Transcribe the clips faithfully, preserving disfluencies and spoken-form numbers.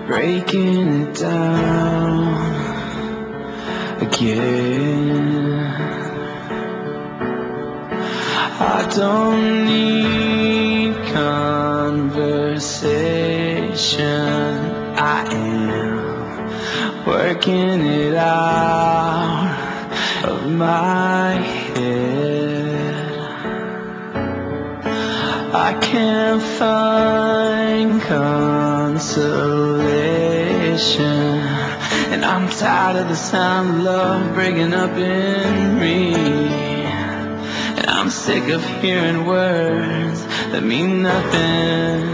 breaking it down again. I don't need conversation, I am working it out of my head. I can't find consolation, and I'm tired of the sound of love breaking up in me. And I'm sick of hearing words that mean nothing.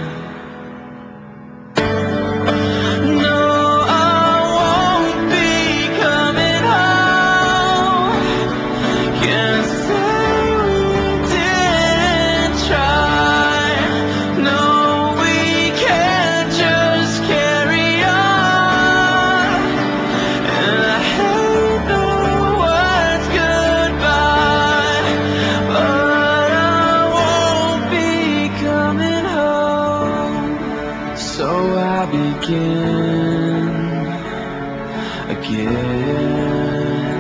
So I begin again.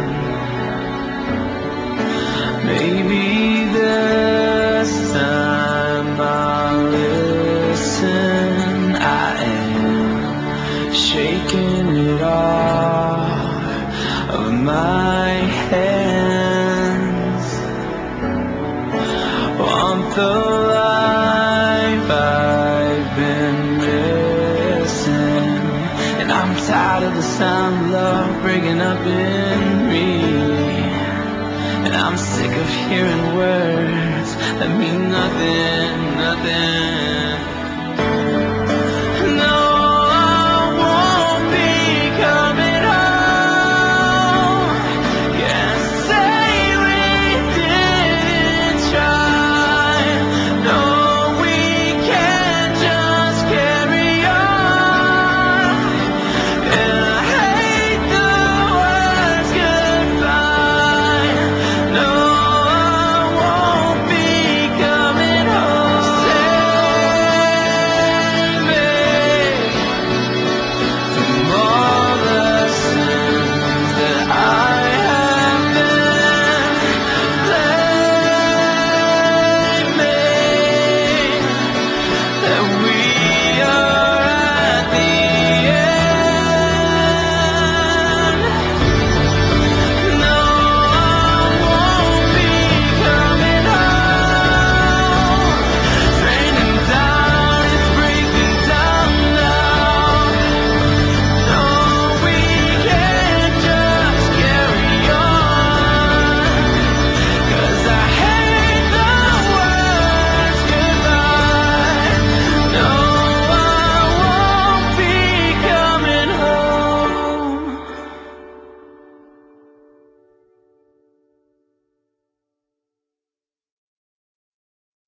Maybe this time I'll listen. I am shaking it off of my hands. Want the life I've been missing, and I'm tired of the sound of love breaking up in me. And I'm sick of hearing words that mean nothing, nothing.